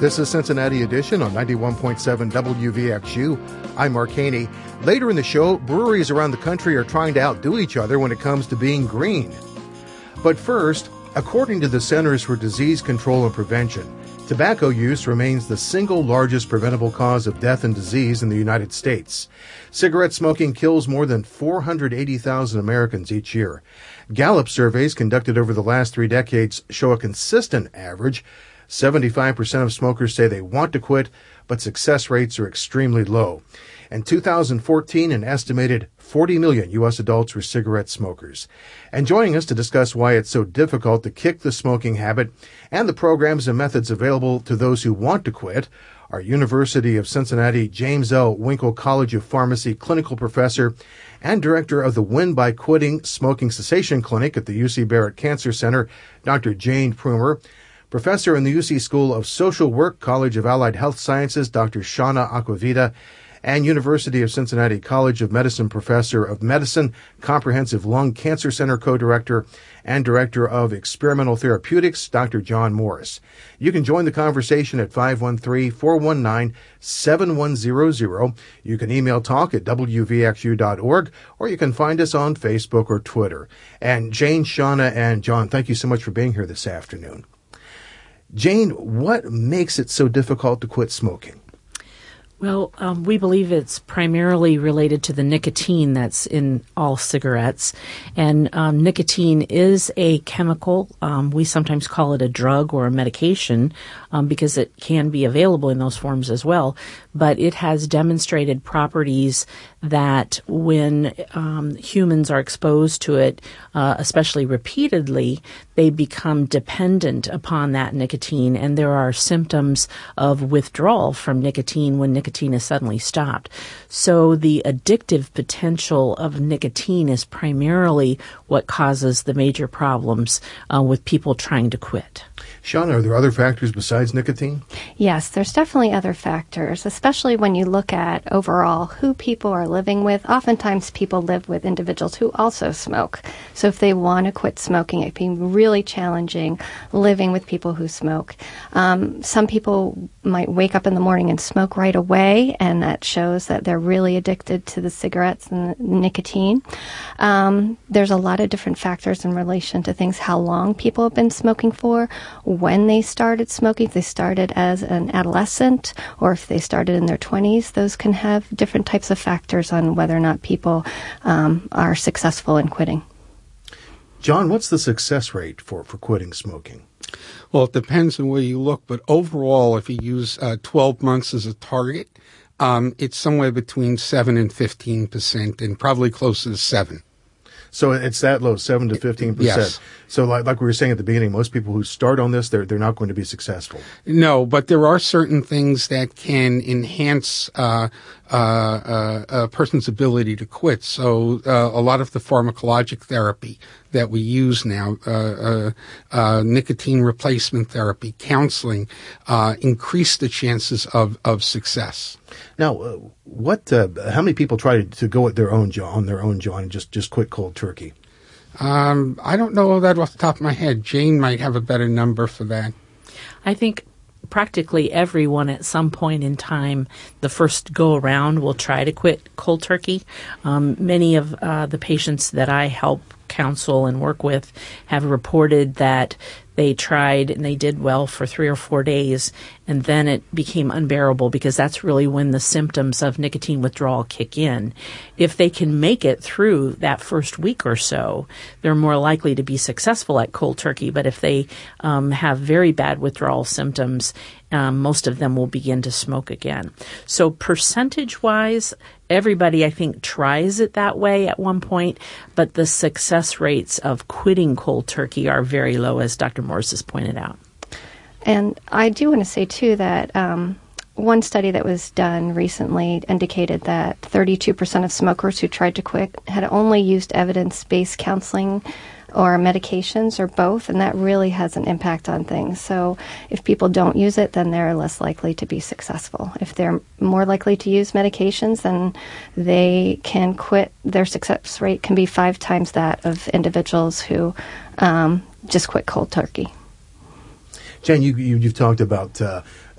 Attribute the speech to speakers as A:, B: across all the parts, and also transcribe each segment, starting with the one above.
A: This is Cincinnati Edition on 91.7 WVXU. I'm Mark Haney. Later in the show, breweries around the country are trying to outdo each other when it comes to being green. But first, according to the Centers for Disease Control and Prevention, tobacco use remains the single largest preventable cause of death and disease in the United States. Cigarette smoking kills more than 480,000 Americans each year. Gallup surveys conducted over the last 3 decades show a consistent average. 75% of smokers say they want to quit, but success rates are extremely low. In 2014, an estimated 40 million U.S. adults were cigarette smokers. And joining us to discuss why it's so difficult to kick the smoking habit and the programs and methods available to those who want to quit are University of Cincinnati James L. Winkle College of Pharmacy clinical professor and director of the Win by Quitting Smoking Cessation Clinic at the UC Barrett Cancer Center, Dr. Jane Prumer, professor in the UC School of Social Work, College of Allied Health Sciences, Dr. Shauna Aquavita, and University of Cincinnati College of Medicine professor of medicine, Comprehensive Lung Cancer Center co-director, and director of experimental therapeutics, Dr. John Morris. You can join the conversation at 513-419-7100. You can email talk at wvxu.org, or you can find us on Facebook or Twitter. And Jane, Shauna, and John, thank you so much for being here this afternoon. Jane, what makes it so difficult to quit smoking?
B: Well, we believe it's primarily related to the nicotine that's in all cigarettes. And nicotine is a chemical. We sometimes call it a drug or a medication because it can be available in those forms as well. But it has demonstrated properties that when humans are exposed to it, especially repeatedly, they become dependent upon that nicotine. And there are symptoms of withdrawal from nicotine when nicotine is suddenly stopped. So the addictive potential of nicotine is primarily what causes the major problems with people trying to quit.
A: Shauna, are there other factors besides nicotine?
C: Yes, there's definitely other factors, especially when you look at overall who people are living with. Oftentimes people live with individuals who also smoke. So if they want to quit smoking, it can be really challenging living with people who smoke. Some people might wake up in the morning and smoke right away, and that shows that they're really addicted to the cigarettes and the nicotine. There's a lot of different factors in relation to things, how long people have been smoking for, when they started smoking, if they started as an adolescent or if they started in their 20s. Those can have different types of factors on whether or not people are successful in quitting.
A: John, what's the success rate for quitting smoking?
D: Well, it depends on where you look, but overall, if you use 12 months as a target, it's somewhere between 7 and 15%, and probably closer to 7.
A: So it's that low, 7 to 15%.
D: Yes.
A: So like we were saying at the beginning, most people who start on this, they're not going to be successful.
D: No, but there are certain things that can enhance a person's ability to quit. So a lot of the pharmacologic therapy that we use now, nicotine replacement therapy, counseling, increase the chances of success.
A: Now, how many people try to go at their own John, and just quit cold turkey?
D: I don't know that off the top of my head. Jane might have a better number for that.
B: I think practically everyone at some point in time, the first go around, will try to quit cold turkey. Many of the patients that I help counsel and work with have reported that they tried and they did well for 3 or 4 days, and then it became unbearable because that's really when the symptoms of nicotine withdrawal kick in. If they can make it through that first week or so, they're more likely to be successful at cold turkey. But if they have very bad withdrawal symptoms, most of them will begin to smoke again. So percentage-wise, everybody, I think, tries it that way at one point, but the success rates of quitting cold turkey are very low, as Dr. Morris has pointed out.
C: And I do want to say, too, that one study that was done recently indicated that 32% of smokers who tried to quit had only used evidence-based counseling or medications or both, and that really has an impact on things. So if people don't use it, then they're less likely to be successful. If they're more likely to use medications, then they can quit. Their success rate can be 5 times that of individuals who just quit cold turkey.
A: Jen, you've talked about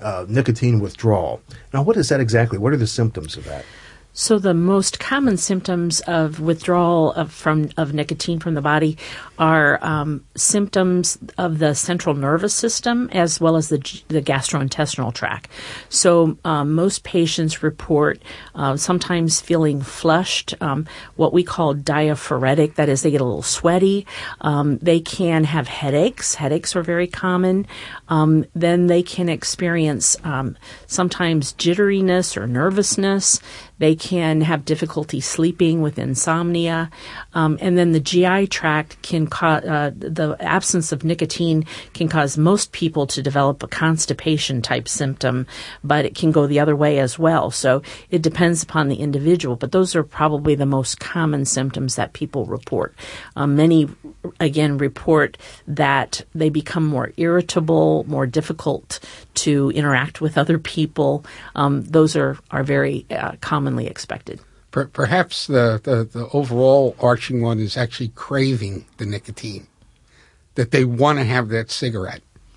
A: nicotine withdrawal. Now, what is that exactly? What are the symptoms of that?
B: So the most common symptoms of withdrawal of nicotine from the body are symptoms of the central nervous system as well as the gastrointestinal tract. So most patients report sometimes feeling flushed, what we call diaphoretic, that is they get a little sweaty. They can have headaches. Headaches are very common. Then they can experience sometimes jitteriness or nervousness. They can have difficulty sleeping with insomnia. And then the GI tract can cause, the absence of nicotine can cause most people to develop a constipation type symptom, but it can go the other way as well. So it depends upon the individual, but those are probably the most common symptoms that people report. Many, again, report that they become more irritable, more difficult to interact with other people. Those are very commonly expected.
D: Perhaps the overall arching one is actually craving the nicotine, that they want to have that cigarette.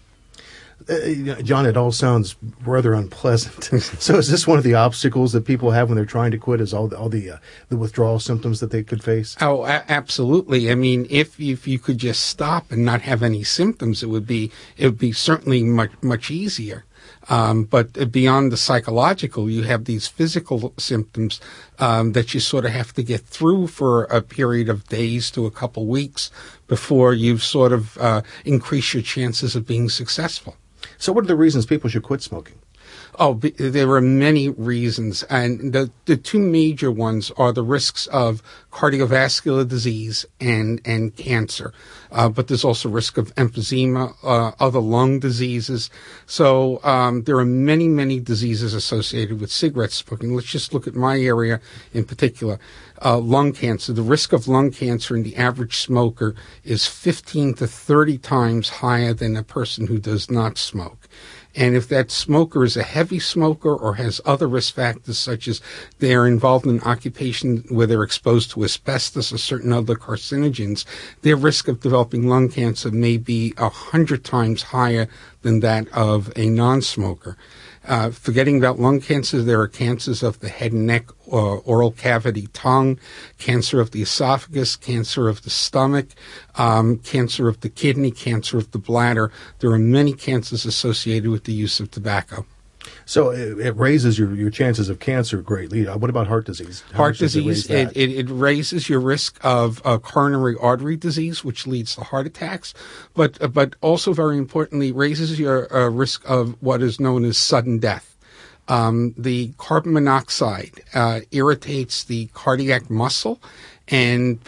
A: John, it all sounds rather unpleasant. So is this one of the obstacles that people have when they're trying to quit, is all the withdrawal symptoms that they could face?
D: Oh, absolutely. I mean, if you could just stop and not have any symptoms, it would be certainly much easier. But beyond the psychological, you have these physical symptoms that you sort of have to get through for a period of days to a couple weeks before you've sort of increased your chances of being successful.
A: So what are the reasons people should quit smoking?
D: Oh, there are many reasons, and the two major ones are the risks of cardiovascular disease and cancer. But there's also risk of emphysema, other lung diseases. So there are many diseases associated with cigarette smoking. Let's just look at my area in particular. Lung cancer. The risk of lung cancer in the average smoker is 15 to 30 times higher than a person who does not smoke. And if that smoker is a heavy smoker or has other risk factors, such as they are involved in an occupation where they're exposed to asbestos or certain other carcinogens, their risk of developing lung cancer may be 100 times higher than that of a non-smoker. Forgetting about lung cancer, there are cancers of the head and neck, oral cavity, tongue, cancer of the esophagus, cancer of the stomach, cancer of the kidney, cancer of the bladder. There are many cancers associated with the use of tobacco.
A: So it raises your chances of cancer greatly. What about heart disease?
D: Heart disease, it raises your risk of coronary artery disease, which leads to heart attacks, but also very importantly, raises your risk of what is known as sudden death. The carbon monoxide irritates the cardiac muscle and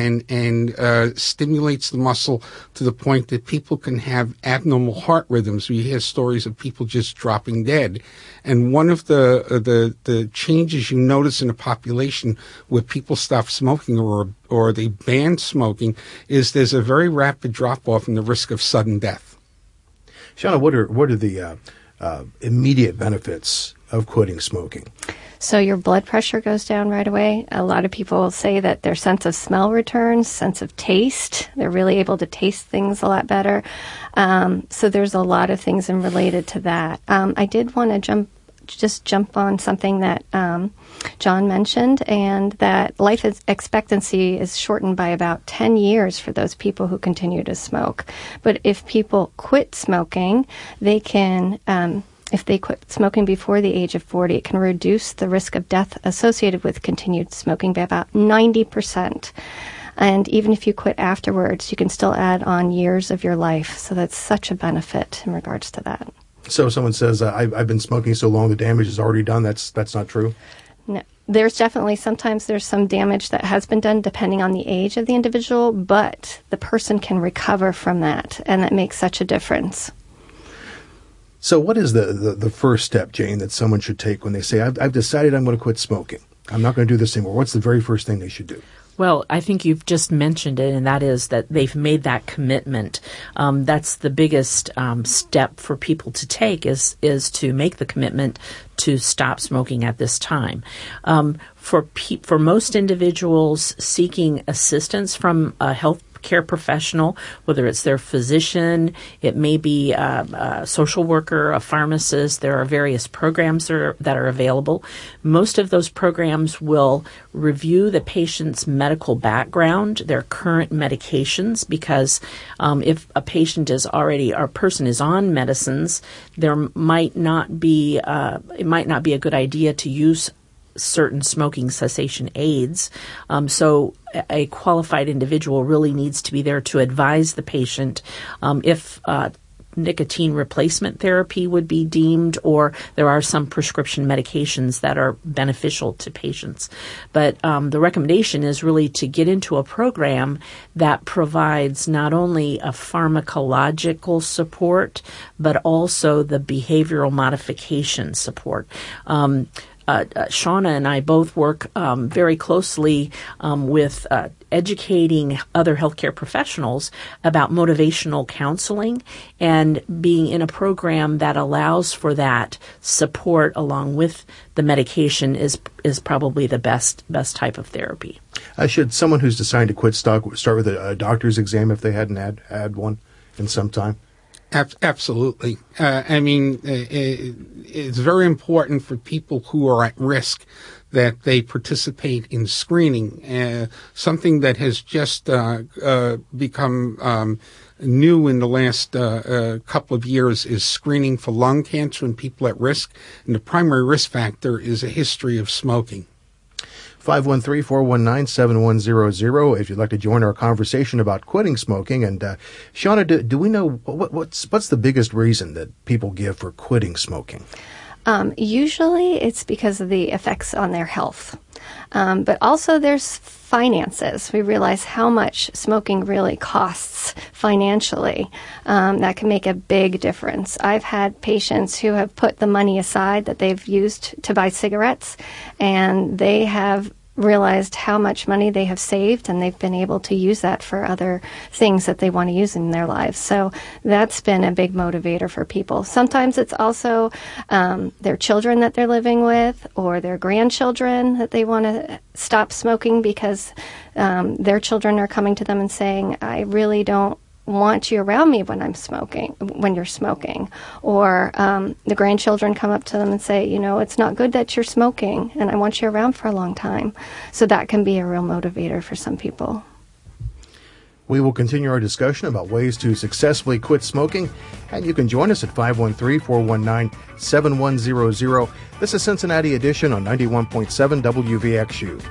D: stimulates the muscle to the point that people can have abnormal heart rhythms. We hear stories of people just dropping dead. And one of the changes you notice in a population where people stop smoking or they ban smoking is there's a very rapid drop off in the risk of sudden death.
A: Shauna, what are the immediate benefits of quitting smoking?
C: So your blood pressure goes down right away. A lot of people say that their sense of smell returns, sense of taste. They're really able to taste things a lot better. So there's a lot of things related to that. I did want to jump on something that John mentioned, and that life expectancy is shortened by about 10 years for those people who continue to smoke. But if people quit smoking, they can... if they quit smoking before the age of 40, it can reduce the risk of death associated with continued smoking by about 90%. And even if you quit afterwards, you can still add on years of your life. So that's such a benefit in regards to that.
A: So if someone says, I've been smoking so long, the damage is already done, that's not true?
C: No. There's definitely, sometimes there's some damage that has been done depending on the age of the individual, but the person can recover from that, and that makes such a difference.
A: So what is the first step, Jane, that someone should take when they say, I've decided I'm going to quit smoking. I'm not going to do this anymore. What's the very first thing they should do?
B: Well, I think you've just mentioned it, and that is that they've made that commitment. That's the biggest step for people to take is to make the commitment to stop smoking at this time. For most individuals seeking assistance from a health care professional, whether it's their physician, it may be a social worker, a pharmacist. There are various programs that are available. Most of those programs will review the patient's medical background, their current medications, because if a patient is already, or a person is on medicines, there might not be, it might not be a good idea to use certain smoking cessation aids. So a qualified individual really needs to be there to advise the patient if nicotine replacement therapy would be deemed, or there are some prescription medications that are beneficial to patients. But the recommendation is really to get into a program that provides not only a pharmacological support, but also the behavioral modification support. Shauna and I both work very closely with educating other healthcare professionals about motivational counseling, and being in a program that allows for that support along with the medication is probably the best type of therapy.
A: Should someone who's deciding to quit start with a doctor's exam if they hadn't had one in some time?
D: Absolutely. It's very important for people who are at risk that they participate in screening. Something that has just become new in the last couple of years is screening for lung cancer in people at risk. And the primary risk factor is a history of smoking.
A: 513-419-7100 if you'd like to join our conversation about quitting smoking. And Shauna, do we know what's the biggest reason that people give for quitting smoking?
C: Usually it's because of the effects on their health. But also there's finances. We realize how much smoking really costs financially. That can make a big difference. I've had patients who have put the money aside that they've used to buy cigarettes, and they have realized how much money they have saved, and they've been able to use that for other things that they want to use in their lives. So that's been a big motivator for people. Sometimes it's also their children that they're living with, or their grandchildren that they want to stop smoking because their children are coming to them and saying, I really don't want you around me when you're smoking. Or the grandchildren come up to them and say, it's not good that you're smoking, and I want you around for a long time. So that can be a real motivator for some people.
A: We will continue our discussion about ways to successfully quit smoking, and you can join us at 513-419-7100. This is Cincinnati Edition on 91.7 WVXU.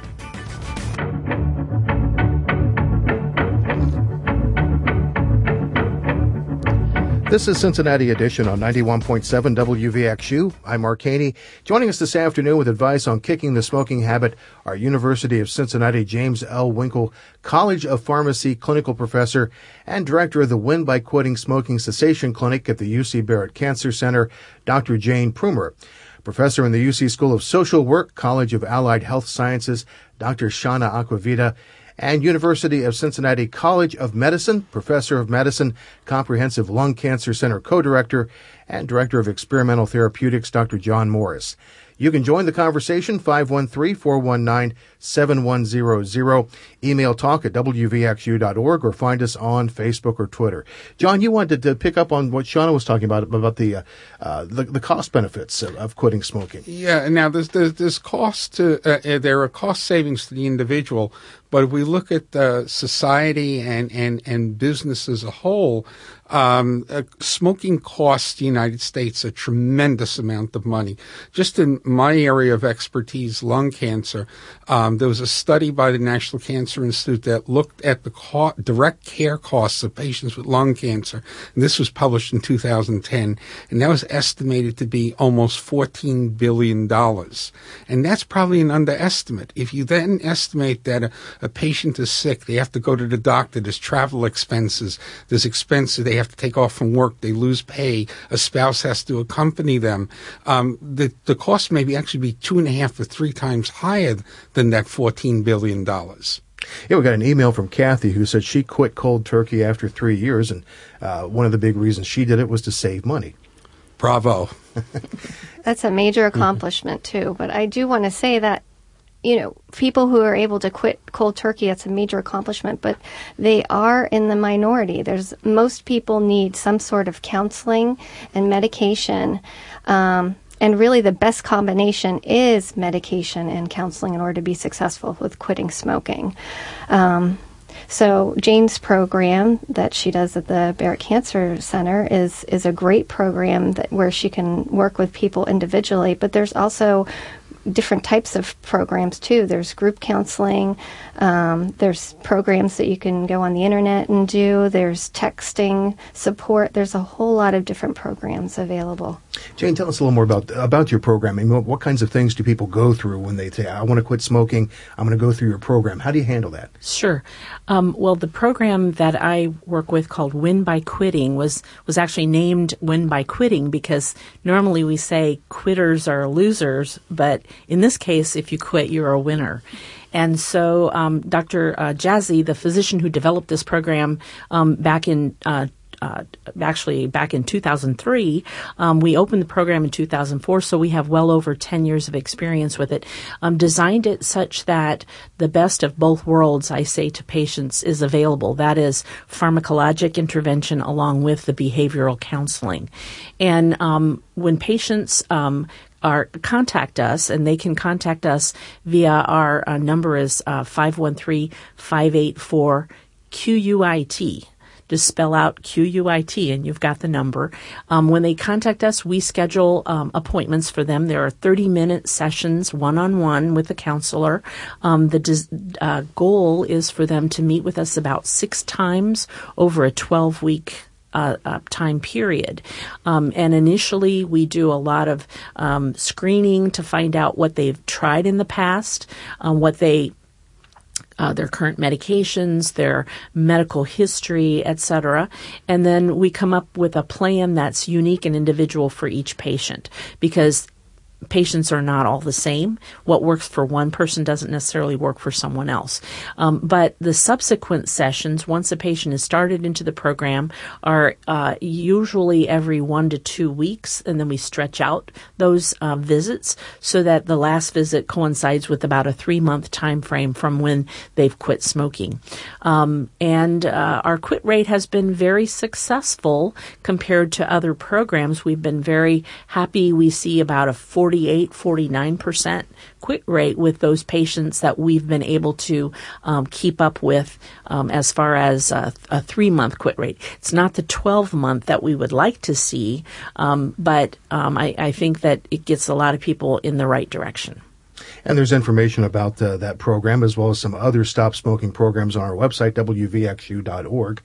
A: This is Cincinnati Edition on 91.7 WVXU. I'm Mark Haney. Joining us this afternoon with advice on kicking the smoking habit, our University of Cincinnati James L. Winkle College of Pharmacy clinical professor and director of the Win by Quitting Smoking Cessation Clinic at the UC Barrett Cancer Center, Dr. Jane Prumer. Professor in the UC School of Social Work, College of Allied Health Sciences, Dr. Shauna Acquavita, and University of Cincinnati College of Medicine, Professor of Medicine, Comprehensive Lung Cancer Center Co-Director, and Director of Experimental Therapeutics, Dr. John Morris. You can join the conversation, 513-419-7100. Email talk at wvxu.org or find us on Facebook or Twitter. John, you wanted to pick up on what Shauna was talking about the cost benefits of quitting smoking.
D: Yeah, now there's cost to there are cost savings to the individual, but if we look at society and business as a whole, smoking costs the United States a tremendous amount of money. Just in my area of expertise, lung cancer, there was a study by the National Cancer Institute that looked at the direct care costs of patients with lung cancer. And this was published in 2010, and that was estimated to be almost $14 billion. And that's probably an underestimate. If you then estimate that a patient is sick, they have to go to the doctor, there's travel expenses, there's expenses they have to take off from work, they lose pay, a spouse has to accompany them. The cost may actually be 2.5 or 3 times higher than that $14 billion.
A: Yeah, we got an email from Kathy who said she quit cold turkey after 3 years, and one of the big reasons she did it was to save money.
D: Bravo.
C: That's a major accomplishment, too. But I do want to say that people who are able to quit cold turkey, that's a major accomplishment, but they are in the minority. Most people need some sort of counseling and medication. And really the best combination is medication and counseling in order to be successful with quitting smoking. So Jane's program that she does at the Barrett Cancer Center is a great program where she can work with people individually, but there's also different types of programs too. There's group counseling, there's programs that you can go on the internet and do, there's texting support, there's a whole lot of different programs available.
A: Jane, tell us a little more about your program. I mean, what kinds of things do people go through when they say, I want to quit smoking, I'm going to go through your program? How do you handle that?
B: Sure. Well, the program that I work with called Win by Quitting was actually named Win by Quitting because normally we say quitters are losers, but in this case, if you quit, you're a winner. And so Dr. Jazzy, the physician who developed this program back in 2003, we opened the program in 2004, so we have well over 10 years of experience with it. Designed it such that the best of both worlds, I say to patients, is available. That is pharmacologic intervention along with the behavioral counseling. And when patients contact us, and they can contact us via our number is 513-584-QUIT. Just spell out QUIT, and you've got the number. When they contact us, we schedule appointments for them. There are 30-minute sessions, one-on-one with the counselor. The goal is for them to meet with us about 6 times over a 12-week time period. And initially, we do a lot of screening to find out what they've tried in the past, their current medications, their medical history, etc. And then we come up with a plan that's unique and individual for each patient because patients are not all the same. What works for one person doesn't necessarily work for someone else. But the subsequent sessions, once a patient is started into the program, are usually every 1 to 2 weeks, and then we stretch out those visits so that the last visit coincides with about a 3-month time frame from when they've quit smoking. And our quit rate has been very successful compared to other programs. We've been very happy. We see about a 49% quit rate with those patients that we've been able to keep up with as far as a 3-month quit rate. It's not the 12-month that we would like to see, but I think that it gets a lot of people in the right direction.
A: And there's information about that program as well as some other stop smoking programs on our website, wvxu.org.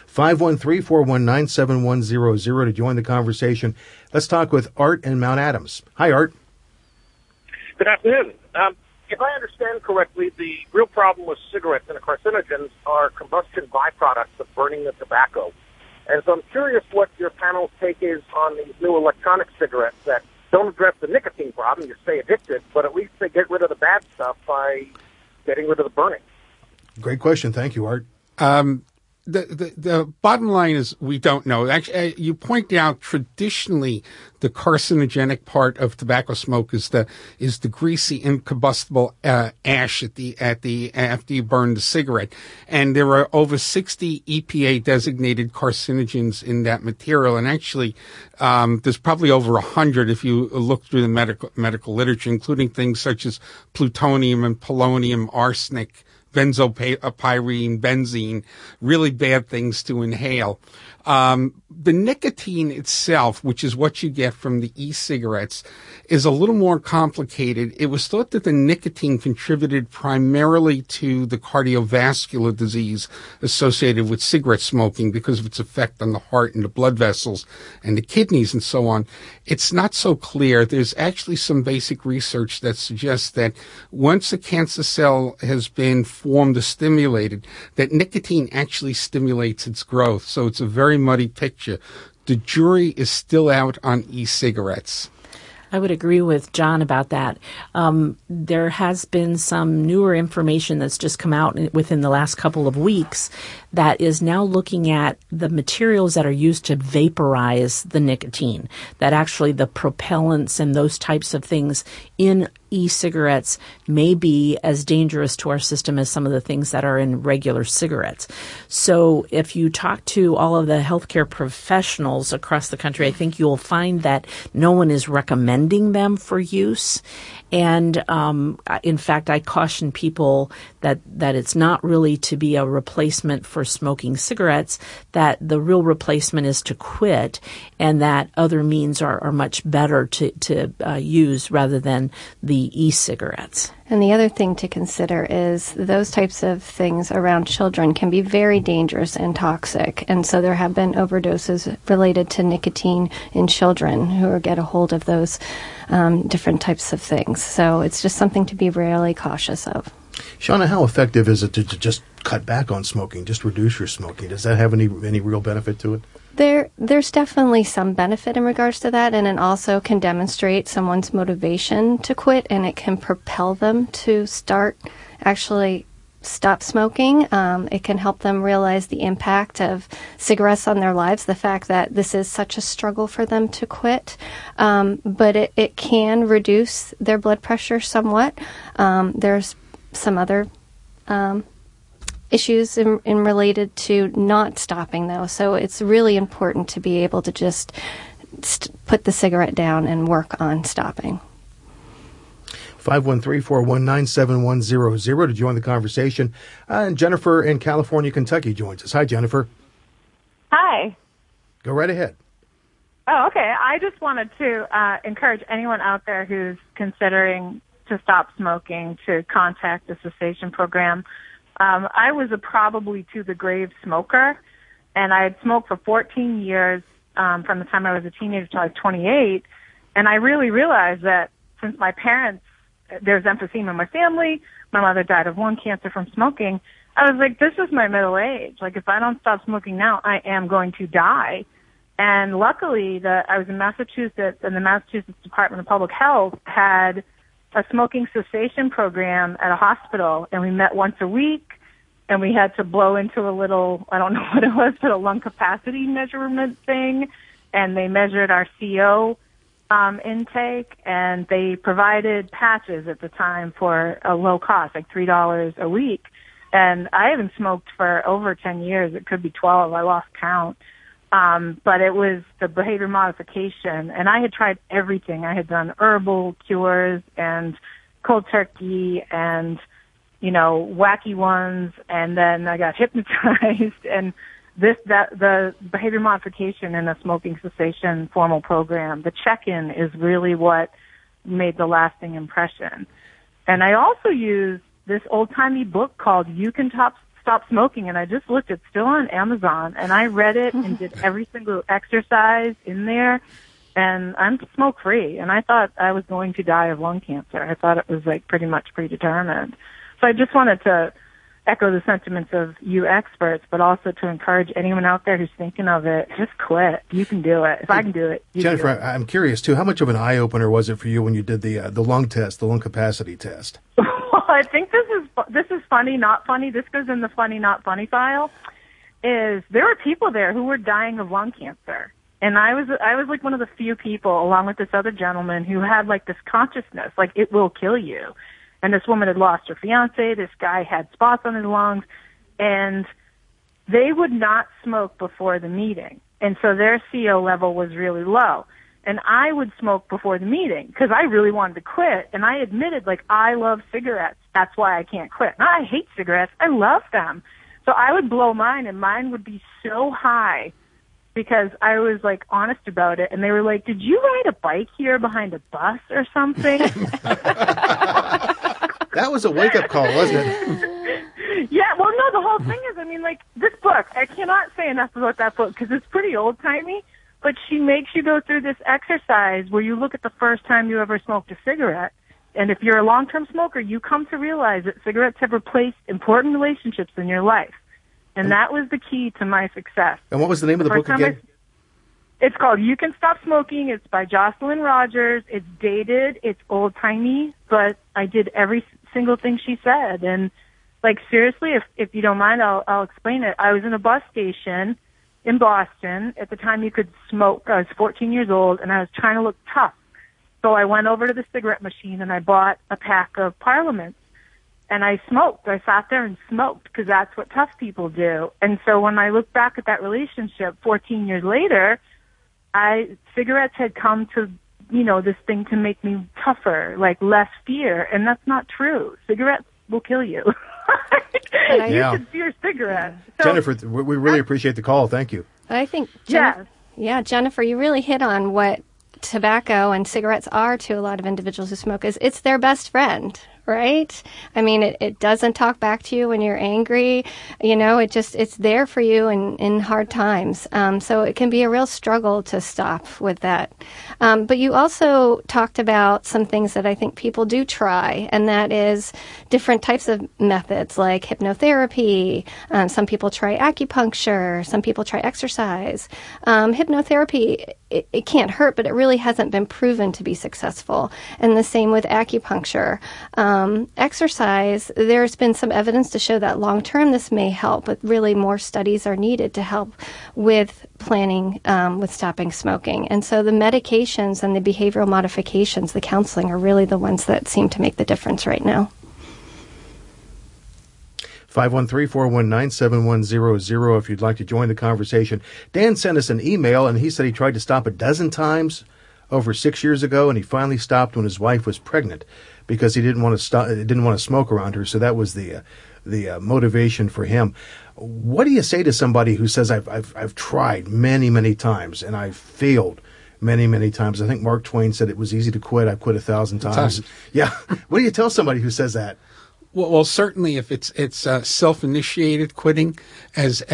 A: 513-419-7100 to join the conversation. Let's talk with Art in Mount Adams. Hi, Art.
E: Good afternoon. If I understand correctly, the real problem with cigarettes and the carcinogens are combustion byproducts of burning the tobacco. And so I'm curious what your panel's take is on these new electronic cigarettes that don't address the nicotine problem, you stay addicted, but at least they get rid of the bad stuff by getting rid of the burning.
A: Great question. Thank you, Art.
D: The bottom line is we don't know. Actually, you point out traditionally the carcinogenic part of tobacco smoke is the greasy incombustible ash after you burn the cigarette, and there are over 60 EPA designated carcinogens in that material, and actually there's probably over 100 if you look through the medical literature, including things such as plutonium and polonium, arsenic, benzopyrene, benzene, really bad things to inhale. The nicotine itself, which is what you get from the e-cigarettes, is a little more complicated. It was thought that the nicotine contributed primarily to the cardiovascular disease associated with cigarette smoking because of its effect on the heart and the blood vessels and the kidneys and so on. It's not so clear. There's actually some basic research that suggests that once a cancer cell has been formed or stimulated, that nicotine actually stimulates its growth. So it's a very muddy picture. The jury is still out on e-cigarettes.
B: I would agree with John about that. There has been some newer information that's just come out within the last couple of weeks that is now looking at the materials that are used to vaporize the nicotine, that actually the propellants and those types of things in e-cigarettes may be as dangerous to our system as some of the things that are in regular cigarettes. So if you talk to all of the healthcare professionals across the country, I think you'll find that no one is recommending them for use. And in fact, I caution people that it's not really to be a replacement for smoking cigarettes, that the real replacement is to quit, and that other means are much better to use rather than the e-cigarettes.
C: And the other thing to consider is those types of things around children can be very dangerous and toxic. And so there have been overdoses related to nicotine in children who get a hold of those different types of things. So it's just something to be really cautious of.
A: Shauna, how effective is it to just cut back on smoking, just reduce your smoking? Does that have any real benefit to it?
C: There's definitely some benefit in regards to that, and it also can demonstrate someone's motivation to quit, and it can propel them to stop smoking. It can help them realize the impact of cigarettes on their lives, the fact that this is such a struggle for them to quit. But it can reduce their blood pressure somewhat. There's some other issues in related to not stopping, though. So it's really important to be able to just put the cigarette down and work on stopping.
A: 513-419-7100 to join the conversation. And Jennifer in California, Kentucky joins us. Hi, Jennifer.
F: Hi.
A: Go right ahead.
F: Oh, okay. I just wanted to encourage anyone out there who's considering to stop smoking to contact the cessation program. I was a probably to the grave smoker, and I had smoked for 14 years from the time I was a teenager till I was 28, and I really realized that since my parents, there's emphysema in my family, my mother died of lung cancer from smoking, I was like, this is my middle age. Like, if I don't stop smoking now, I am going to die. And luckily, I was in Massachusetts, and the Massachusetts Department of Public Health had a smoking cessation program at a hospital, and we met once a week, and we had to blow into a little, I don't know what it was, but a lung capacity measurement thing, and they measured our CO intake, and they provided patches at the time for a low cost, like $3 a week. And I haven't smoked for over 10 years. It could be 12. I lost count. But it was the behavior modification, and I had tried everything. I had done herbal cures and cold turkey and, wacky ones, and then I got hypnotized, and the behavior modification in a smoking cessation formal program, the check-in is really what made the lasting impression. And I also used this old-timey book called You Can Stop Smoking, and I just looked. It's still on Amazon, and I read it and did every single exercise in there, and I'm smoke-free, and I thought I was going to die of lung cancer. I thought it was pretty much predetermined. So I just wanted to echo the sentiments of you experts, but also to encourage anyone out there who's thinking of it, just quit. You can do it. If I can do it, you
A: Jennifer,
F: can do it.
A: I'm curious, too, how much of an eye-opener was it for you when you did the lung test, the lung capacity test?
F: Well, I think this is funny, not funny. This goes in the funny, not funny file. Is there were people there who were dying of lung cancer, and I was like one of the few people, along with this other gentleman, who had this consciousness, it will kill you. And this woman had lost her fiance. This guy had spots on his lungs, and they would not smoke before the meeting, and so their CO level was really low. And I would smoke before the meeting because I really wanted to quit. And I admitted, I love cigarettes. That's why I can't quit. And I hate cigarettes. I love them. So I would blow mine, and mine would be so high because I was, honest about it. And they were like, did you ride a bike here behind a bus or something?
A: That was a wake-up call, wasn't it?
F: Yeah, well, no, the whole thing is, this book, I cannot say enough about that book because it's pretty old-timey. But she makes you go through this exercise where you look at the first time you ever smoked a cigarette. And if you're a long-term smoker, you come to realize that cigarettes have replaced important relationships in your life. And that was the key to my success.
A: And what was the name of the book again?
F: It's called You Can Stop Smoking. It's by Jocelyn Rogers. It's dated. It's old-timey. But I did every single thing she said. And, seriously, if you don't mind, I'll explain it. I was in a bus station in Boston. At the time you could smoke. I was 14 years old, and I was trying to look tough. So I went over to the cigarette machine and I bought a pack of Parliaments. And I smoked. I sat there and smoked because that's what tough people do. And so when I look back at that relationship 14 years later, cigarettes had come to, this thing to make me tougher, like less fear. And that's not true. Cigarettes will kill you. You should fear cigarettes. So,
A: Jennifer, we really appreciate the call. Thank you.
C: I think, Jennifer, you really hit on what tobacco and cigarettes are to a lot of individuals who smoke. It's their best friend, right? I mean, it doesn't talk back to you when you're angry. It's there for you in hard times. So it can be a real struggle to stop with that. But you also talked about some things that I think people do try, and that is different types of methods like hypnotherapy. Some people try acupuncture. Some people try exercise. Hypnotherapy, it can't hurt, but it really hasn't been proven to be successful. And the same with acupuncture. Exercise, there's been some evidence to show that long term this may help, but really more studies are needed to help with planning with stopping smoking. And so the medications and the behavioral modifications, the counseling, are really the ones that seem to make the difference right now.
A: 513-419-7100 if you'd like to join the conversation. Dan sent us an email, and he said he tried to stop a dozen times over 6 years ago, and he finally stopped when his wife was pregnant because he didn't want to smoke around her. So that was the motivation for him. What do you say to somebody who says, I've tried many, many times, and I've failed many, many times? I think Mark Twain said it was easy to quit. I've quit 1,000 times. Yeah. What do you tell somebody who says that?
D: Well, certainly if it's self-initiated quitting, as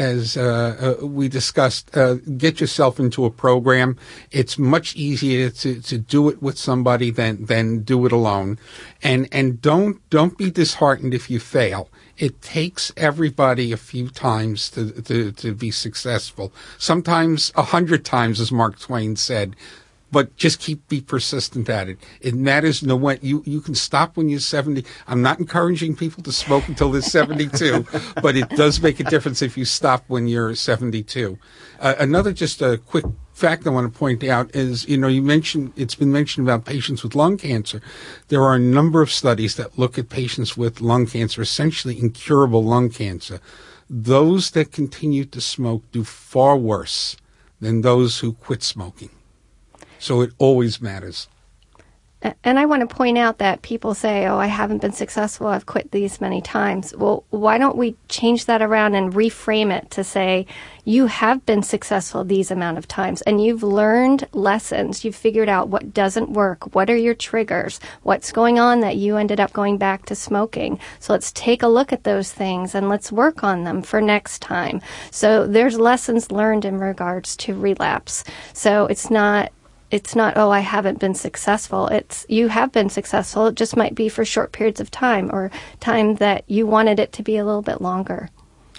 D: we discussed, get yourself into a program. It's much easier to do it with somebody than do it alone. And don't be disheartened if you fail. It takes everybody a few times to be successful. Sometimes 100 times, as Mark Twain said. But just be persistent at it. It matters when you can stop when you're 70. I'm not encouraging people to smoke until they're 72, but it does make a difference if you stop when you're 72. Another just a quick fact I want to point out is, it's been mentioned about patients with lung cancer. There are a number of studies that look at patients with lung cancer, essentially incurable lung cancer. Those that continue to smoke do far worse than those who quit smoking. So it always matters.
C: And I want to point out that people say, I haven't been successful, I've quit these many times. Well, why don't we change that around and reframe it to say, you have been successful these amount of times, and you've learned lessons. You've figured out what doesn't work. What are your triggers? What's going on that you ended up going back to smoking? So let's take a look at those things and let's work on them for next time. So there's lessons learned in regards to relapse. So it's not, I haven't been successful. It's you have been successful. It just might be for short periods of time or time that you wanted it to be a little bit longer.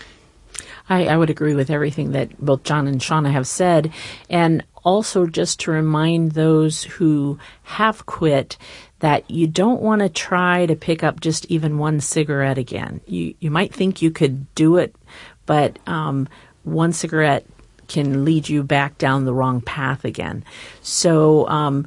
B: I would agree with everything that both John and Shauna have said. And also just to remind those who have quit that you don't want to try to pick up just even one cigarette again. You might think you could do it, but one cigarette can lead you back down the wrong path again. So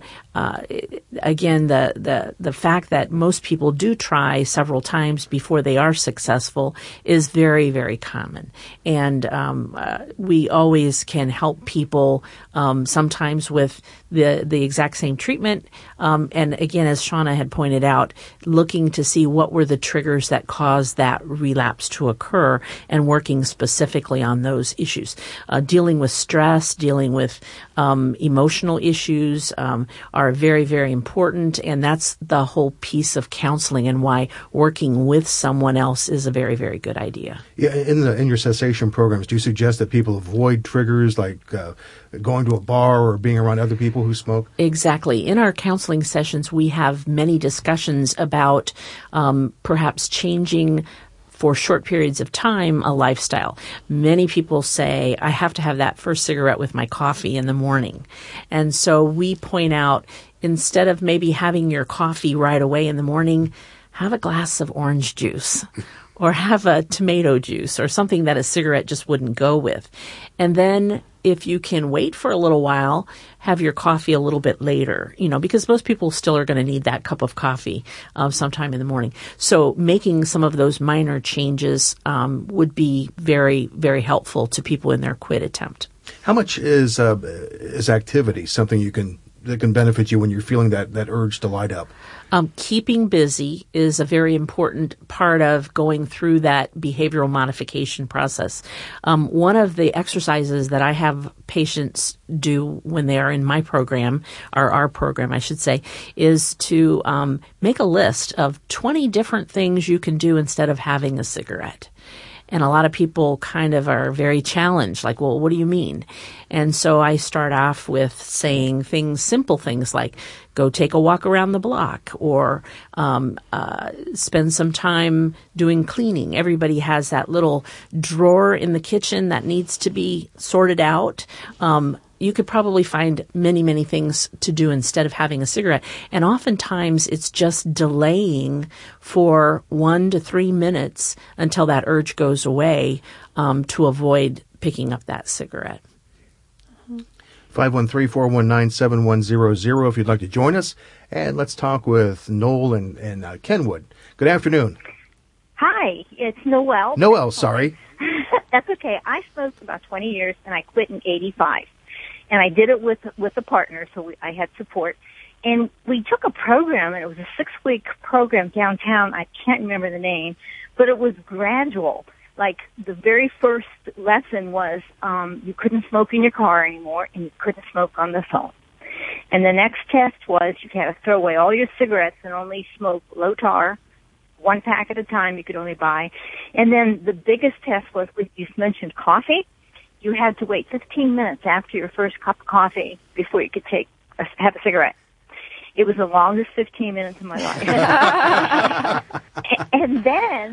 B: again, the fact that most people do try several times before they are successful is very, very common. And we always can help people sometimes with the exact same treatment. And again, as Shauna had pointed out, looking to see what were the triggers that caused that relapse to occur and working specifically on those issues. Dealing with stress, dealing with emotional issues are very, very important. And that's the whole piece of counseling and why working with someone else is a very, very good idea.
A: Yeah, in your cessation programs, do you suggest that people avoid triggers like going to a bar or being around other people who smoke? Exactly.
B: In our counseling sessions, we have many discussions about perhaps changing for short periods of time a lifestyle. Many people say, I have to have that first cigarette with my coffee in the morning. And so we point out, instead of maybe having your coffee right away in the morning, have a glass of orange juice or have a tomato juice or something that a cigarette just wouldn't go with. And then if you can wait for a little while, have your coffee a little bit later, because most people still are going to need that cup of coffee sometime in the morning. So making some of those minor changes would be very, very helpful to people in their quit attempt.
A: How much is activity something that can benefit you when you're feeling that urge to light up?
B: Keeping busy is a very important part of going through that behavioral modification process. One of the exercises that I have patients do when they are in my program, or our program, I should say, is to make a list of 20 different things you can do instead of having a cigarette. And a lot of people kind of are very challenged, like, well, what do you mean? And so I start off with saying simple things like go take a walk around the block, or spend some time doing cleaning. Everybody has that little drawer in the kitchen that needs to be sorted out. You could probably find many, many things to do instead of having a cigarette. And oftentimes it's just delaying for 1 to 3 minutes until that urge goes away to avoid picking up that cigarette.
A: 513-419-7100 if you'd like to join us. And let's talk with Noel and Kenwood. Good afternoon.
G: Hi, it's Noel.
A: Noel, sorry.
G: That's okay. I smoked about 20 years, and I quit in 85. And I did it with a partner, so I had support. And we took a program, and it was a 6-week program downtown. I can't remember the name, but it was gradual. Like the very first lesson was you couldn't smoke in your car anymore, and you couldn't smoke on the phone. And the next test was you had to throw away all your cigarettes and only smoke low tar, 1 pack at a time you could only buy. And then the biggest test was, you mentioned coffee. You had to wait 15 minutes after your first cup of coffee before you could have a cigarette. It was the longest 15 minutes of my life. And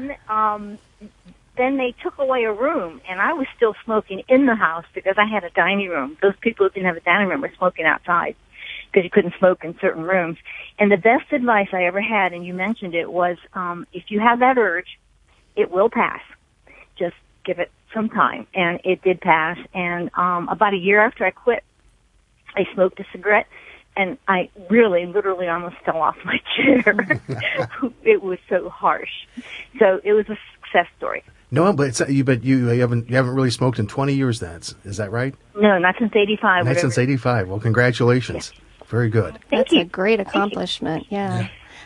G: then they took away a room, and I was still smoking in the house because I had a dining room. Those people who didn't have a dining room were smoking outside because you couldn't smoke in certain rooms. And the best advice I ever had, and you mentioned it, was if you have that urge, it will pass. Just give it some time. And it did pass. And about a year after I quit, I smoked a cigarette, and I really, literally almost fell off my chair. It was so harsh. So it was a success story.
A: No, but you haven't really smoked in 20 years. Is that right?
G: No, not since 85.
A: Not since 85. Well, congratulations. Yeah. Very good.
C: That's a great accomplishment. Yeah.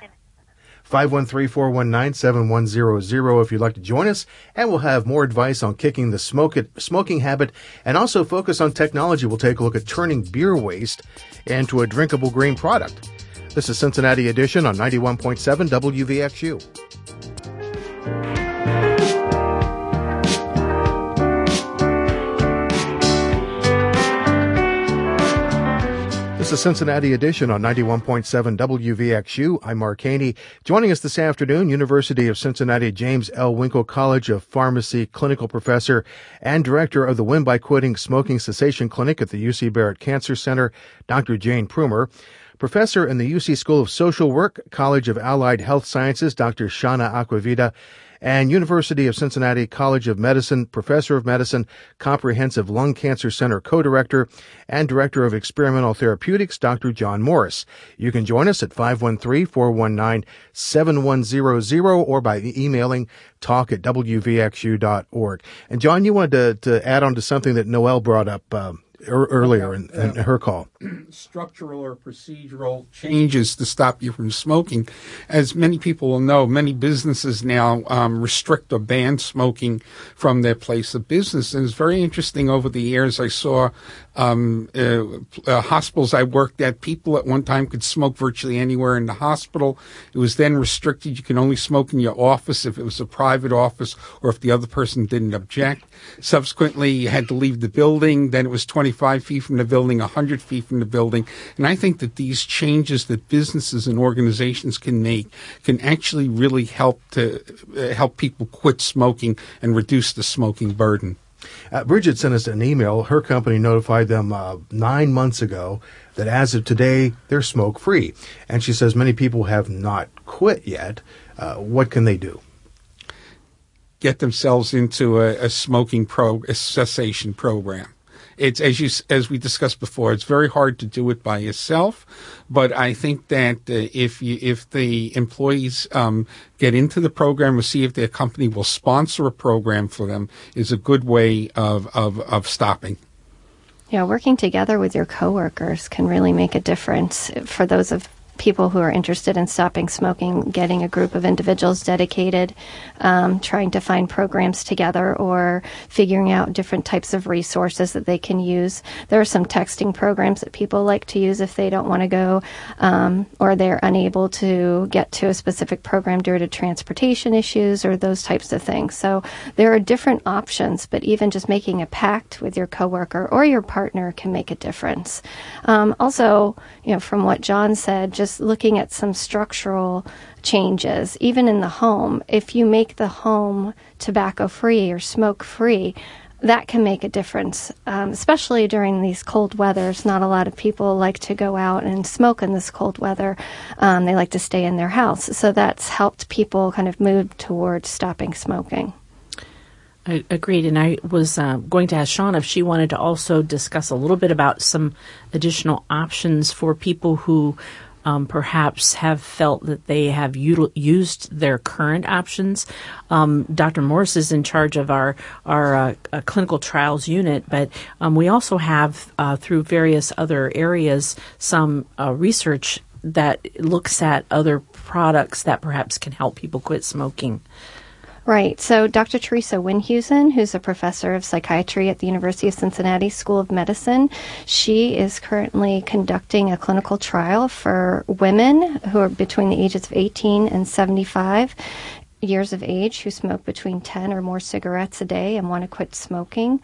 A: 513-419-7100 if you'd like to join us, and we'll have more advice on kicking the smoking habit, and also focus on technology. We'll take a look at turning beer waste into a drinkable green product. This is Cincinnati Edition on 91.7 WVXU. This is Cincinnati Edition on 91.7 WVXU. I'm Mark Haney. Joining us this afternoon, University of Cincinnati James L. Winkle College of Pharmacy clinical professor and director of the Win by Quitting Smoking Cessation Clinic at the UC Barrett Cancer Center, Dr. Jane Prumer. Professor in the UC School of Social Work, College of Allied Health Sciences, Dr. Shana Acquavita, and University of Cincinnati College of Medicine, Professor of Medicine, Comprehensive Lung Cancer Center Co-Director, and Director of Experimental Therapeutics, Dr. John Morris. You can join us at 513-419-7100 or by emailing talk@wvxu.org. And John, you wanted to add on to something that Noelle brought up earlier in her call.
D: Structural or procedural changes to stop you from smoking. As many people will know, many businesses now restrict or ban smoking from their place of business. And it's very interesting. Over the years, I saw hospitals I worked at, people at one time could smoke virtually anywhere in the hospital. It was then restricted. You can only smoke in your office if it was a private office or if the other person didn't object. Subsequently, you had to leave the building. Then it was 25 feet from the building, 100 feet from the building. And I think that these changes that businesses and organizations can make can actually really help people quit smoking and reduce the smoking burden.
A: Bridget sent us an email. Her company notified them 9 months ago that as of today, they're smoke-free. And she says many people have not quit yet. What can they do?
D: get themselves into a smoking cessation program. It's as we discussed before, it's very hard to do it by yourself, but I think that if the employees get into the program or see if their company will sponsor a program for them, is a good way of stopping.
C: Yeah, working together with your coworkers can really make a difference. For those of people who are interested in stopping smoking, getting a group of individuals dedicated, trying to find programs together or figuring out different types of resources that they can use. There are some texting programs that people like to use if they don't want to go or they're unable to get to a specific program due to transportation issues or those types of things. So there are different options, but even just making a pact with your coworker or your partner can make a difference. Also, from what John said, just looking at some structural changes, even in the home. If you make the home tobacco-free or smoke-free, that can make a difference, especially during these cold weathers. Not a lot of people like to go out and smoke in this cold weather. They like to stay in their house. So that's helped people kind of move towards stopping smoking.
B: I agreed, and I was going to ask Sean if she wanted to also discuss a little bit about some additional options for people who perhaps have felt that they have used their current options. Dr. Morris is in charge of our clinical trials unit, but we also have, through various other areas, some research that looks at other products that perhaps can help people quit smoking.
C: Right. So Dr. Teresa Winhusen, who's a professor of psychiatry at the University of Cincinnati School of Medicine, she is currently conducting a clinical trial for women who are between the ages of 18 and 75 years of age who smoke between 10 or more cigarettes a day and want to quit smoking.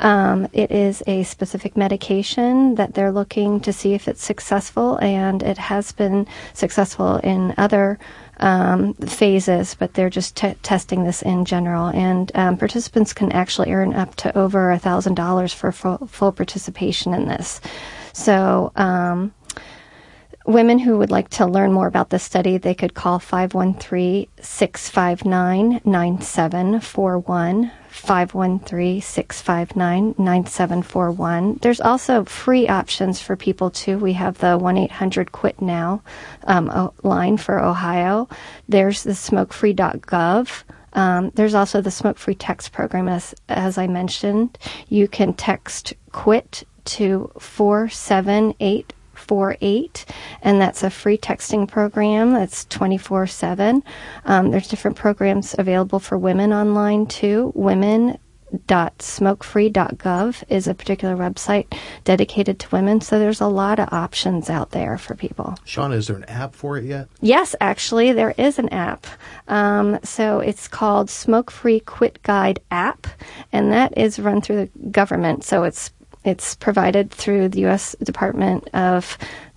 C: It is a specific medication that they're looking to see if it's successful, and it has been successful in other phases, but they're just testing this in general. And participants can actually earn up to over $1,000 for full participation in this. So women who would like to learn more about this study, they could call 513-659-9741, 513-659-9741. There's also free options for people, too. We have the 1-800-QUIT-NOW line for Ohio. There's the smokefree.gov. There's also the Smoke-Free Text program, as I mentioned. You can text QUIT to 47848, and that's a free texting program that's 24/7. There's different programs available for women online too. Women.smokefree.gov is a particular website dedicated to women, so there's a lot of options out there for people.
A: Shauna, is there an app for it yet?
C: Yes, actually, there is an app. So it's called Smoke Free Quit Guide app, and that is run through the government. So it's provided through the U.S. Department of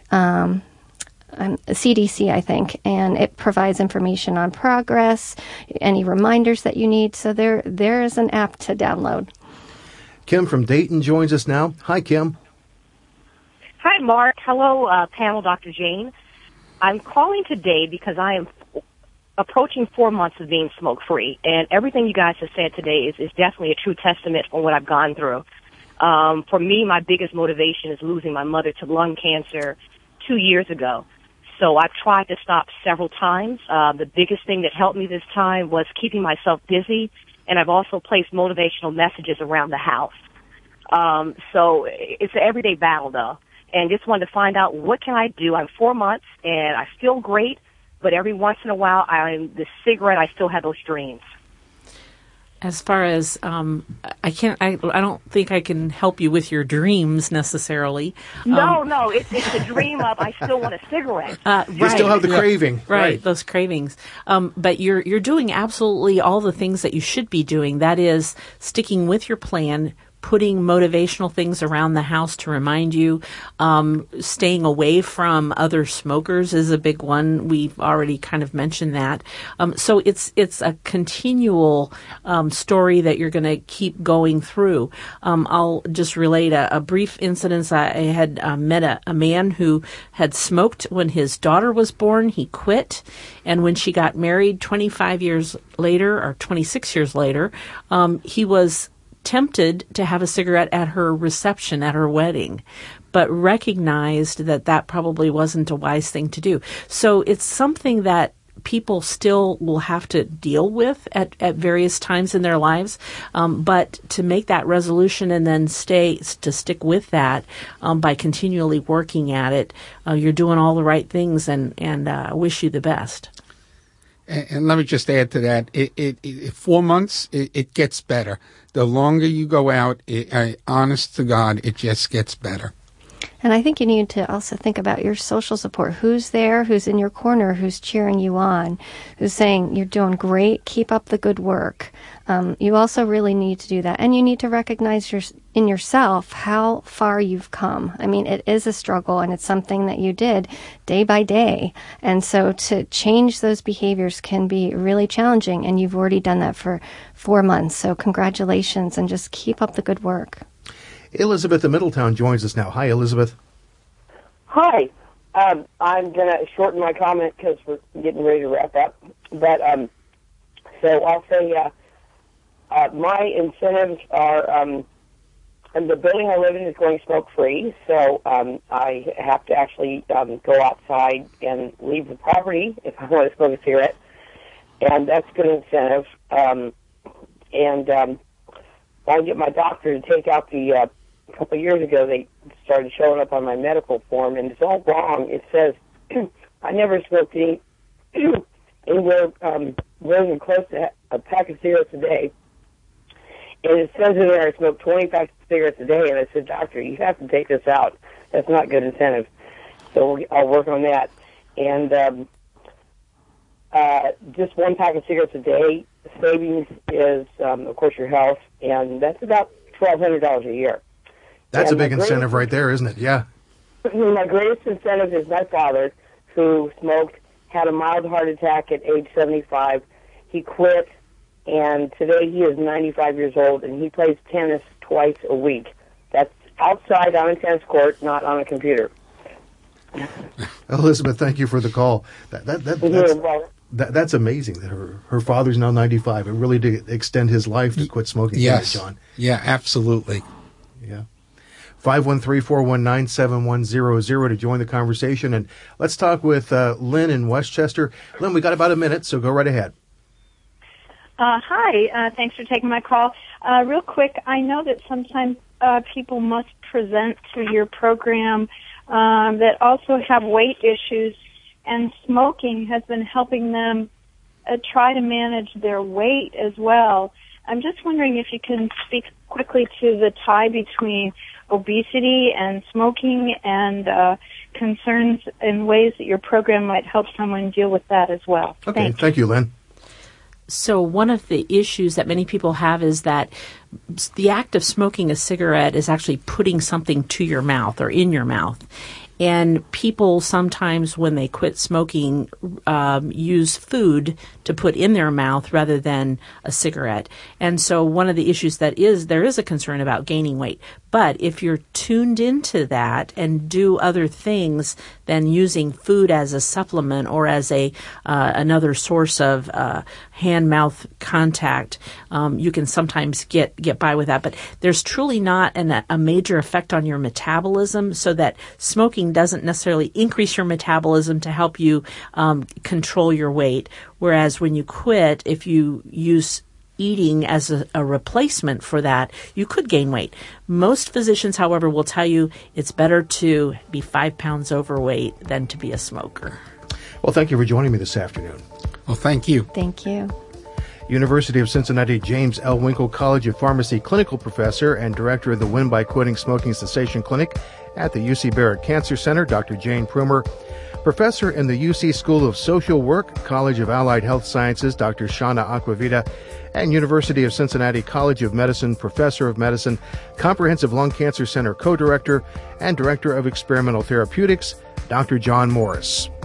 C: CDC, I think, and it provides information on progress, any reminders that you need. So there is an app to download.
A: Kim from Dayton joins us now. Hi, Kim.
H: Hi, Mark. Hello, panel, Dr. Jane. I'm calling today because I am approaching 4 months of being smoke-free, and everything you guys have said today is definitely a true testament on what I've gone through. For me, my biggest motivation is losing my mother to lung cancer 2 years ago. So I've tried to stop several times. The biggest thing that helped me this time was keeping myself busy, and I've also placed motivational messages around the house. So it's an everyday battle, though, and just wanted to find out what can I do. I'm 4 months, and I feel great, but every once in a while, the cigarette, I still have those dreams.
B: As far as I don't think I can help you with your dreams necessarily.
H: No, it's a dream of I still want a cigarette.
A: You still have the craving,
B: right? Those cravings. But you're doing absolutely all the things that you should be doing. That is sticking with your plan, putting motivational things around the house to remind you. Staying away from other smokers is a big one. We've already kind of mentioned that. So it's a continual story that you're going to keep going through. I'll just relate a brief incident. I had met a man who had smoked when his daughter was born. He quit. And when she got married 25 years later or 26 years later, he was tempted to have a cigarette at her reception, at her wedding, but recognized that probably wasn't a wise thing to do. So it's something that people still will have to deal with at various times in their lives. But to make that resolution and then stick with that by continually working at it, you're doing all the right things, and I wish you the best.
D: And let me just add to that. 4 months, it gets better. The longer you go out, honest to God, it just gets better.
C: And I think you need to also think about your social support. Who's there? Who's in your corner? Who's cheering you on? Who's saying, you're doing great, keep up the good work? You also really need to do that. And you need to recognize in yourself how far you've come. I mean, it is a struggle, and it's something that you did day by day. And so to change those behaviors can be really challenging, and you've already done that for 4 months. So congratulations, and just keep up the good work.
A: Elizabeth in Middletown joins us now. Hi, Elizabeth.
I: Hi. I'm going to shorten my comment because we're getting ready to wrap up. But so I'll say my incentives are, and the building I live in is going smoke-free, so I have to actually go outside and leave the property if I want to smoke a cigarette, and that's a good incentive. I get my doctor to take out a couple of years ago, they started showing up on my medical form, and it's all wrong. It says I never smoked anywhere more than close to a pack of cigarettes a day. And it says in there I smoked 20 packs of cigarettes a day, and I said, doctor, you have to take this out. That's not good incentive. So I'll work on that. And just 1 pack of cigarettes a day, savings is, of course, your health, and that's about $1,200 a year.
A: That's a big incentive right there, isn't it? Yeah.
I: My greatest incentive is my father, who smoked, had a mild heart attack at age 75. He quit, and today he is 95 years old, and he plays tennis twice a week. That's outside on a tennis court, not on a computer.
A: Elizabeth, thank you for the call. That's amazing that her father's now 95. It really did extend his life to quit smoking.
D: Yes.
A: John.
D: Yeah, absolutely.
A: Yeah. 513-419-7100 to join the conversation. And let's talk with Lynn in Westchester. Lynn, we got about a minute, so go right ahead.
J: Hi. Thanks for taking my call. Real quick, I know that sometimes people must present to your program that also have weight issues, and smoking has been helping them try to manage their weight as well. I'm just wondering if you can speak quickly to the tie between obesity and smoking and concerns in ways that your program might help someone deal with that as well.
A: Okay, thank you, Lynn.
B: So one of the issues that many people have is that the act of smoking a cigarette is actually putting something to your mouth or in your mouth. And people sometimes, when they quit smoking, use food to put in their mouth rather than a cigarette. And so one of the issues there is a concern about gaining weight. But if you're tuned into that and do other things than using food as a supplement or as another source of hand-mouth contact, you can sometimes get by with that. But there's truly not a major effect on your metabolism, so that smoking doesn't necessarily increase your metabolism to help you control your weight. Whereas when you quit, if you use eating as a replacement for that, you could gain weight. Most physicians, however, will tell you it's better to be 5 pounds overweight than to be a smoker.
A: Well, thank you for joining me this afternoon.
D: Well, thank you.
C: Thank you.
A: University of Cincinnati James L. Winkle College of Pharmacy clinical professor and director of the Win by Quitting Smoking Cessation Clinic at the UC Barrett Cancer Center, Dr. Jane Prumer. Professor in the UC School of Social Work, College of Allied Health Sciences, Dr. Shauna Acquavita, and University of Cincinnati College of Medicine, Professor of Medicine, Comprehensive Lung Cancer Center Co-Director, and Director of Experimental Therapeutics, Dr. John Morris.